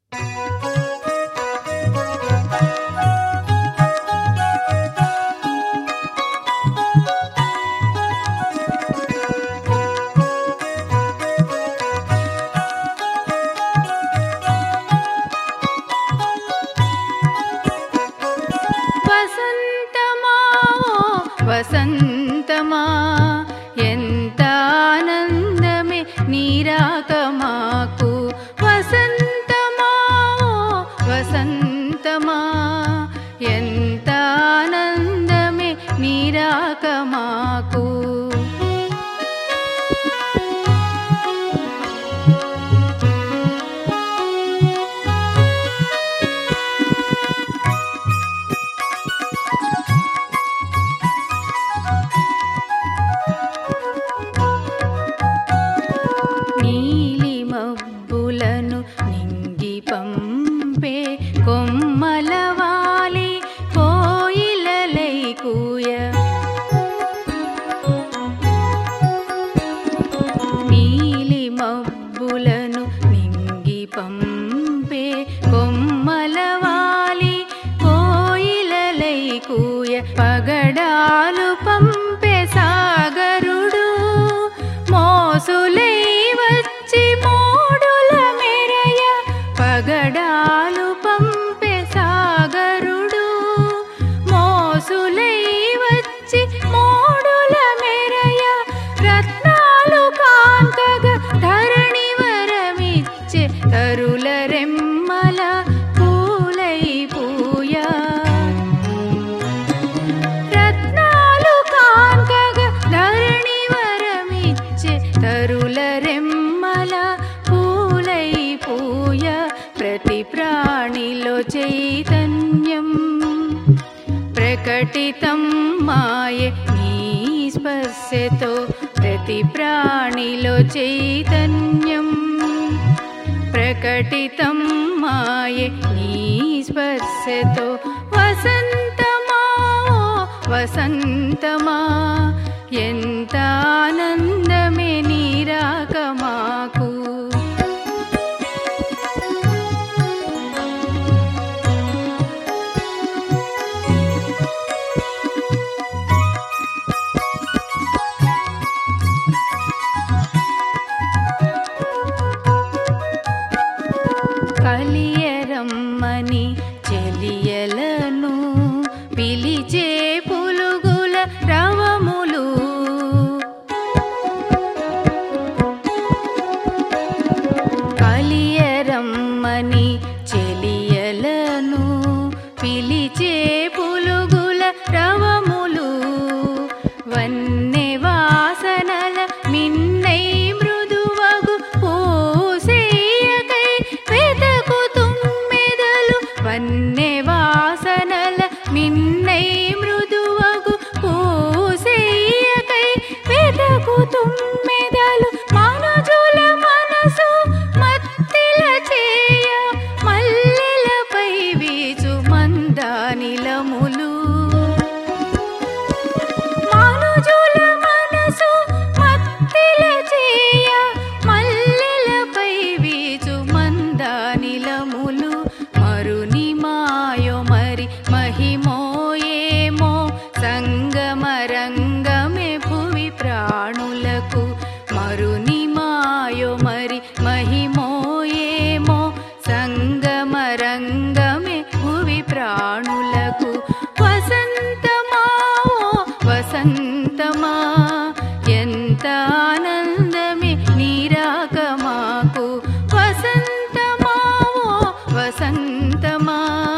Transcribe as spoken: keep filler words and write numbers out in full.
వసంతమా ఎంత ఆనందమే నీరాక మాకు వసంతమా వసంతమా ఎంత ఆనందమే నీరాక మాకు మబ్బులను నింగి పంపే కొమ్మలవాలి కోయిలలై కూయ నీలి మబ్బులను నింగి పంపే కొమ్మలవాలి కోయిలలై కూయ పగడాలు పంపే సాగరుడు మోసులై పగడాలు పంపే సాగరుడు మోసులై వచ్చి మోడుల మెరయ రత్నాలు కాంతగా ధరణి వరమిచ్చే తరుల రెమ్మల పూలై పూయ రత్నాలు కాంతగా ధరణి వరమిచ్చే తరుల రెమ్మల పూలై పూయ ప్రతి ప్రాణిలో చైతన్యం ప్రకటితం మాయే నీ స్పర్శతో ప్రతి ప్రాణిలో చైతన్యం ప్రకటితం మాయే నీ స్పర్శతో వసంతమా వసంతమా ఎంత ఆనందమే నీరాక మాకు కలియరమ్మని చెలియలను పిలిచే పులుగుల రవములు కలియరమ్మని చెలియలను పిలిచే పులుగుల రవములు వన్నె వాసనల మిన్నై మృదువగు పూసేయకై వెదకుతుమ్మెదలు వన్నె వాసనల మిన్నై మృదువగు పూసేయకై వెదకుతుమ్మెదలు మనుజుల మనసు మత్తిల చేయ మల్లెలపై వీచు మందానిలములు మరుని మాయో మరి మహిమోయేమో సంగమరంగమే భువి ప్రాణులకు మరుని మాయో మరి మహిమోయేమో సంగమరంగమే భువి ప్రాణులకు వసంతమా వసంతమా ఎంత ఆనందమే నీరాక మాకు వసంతమా వసంతమా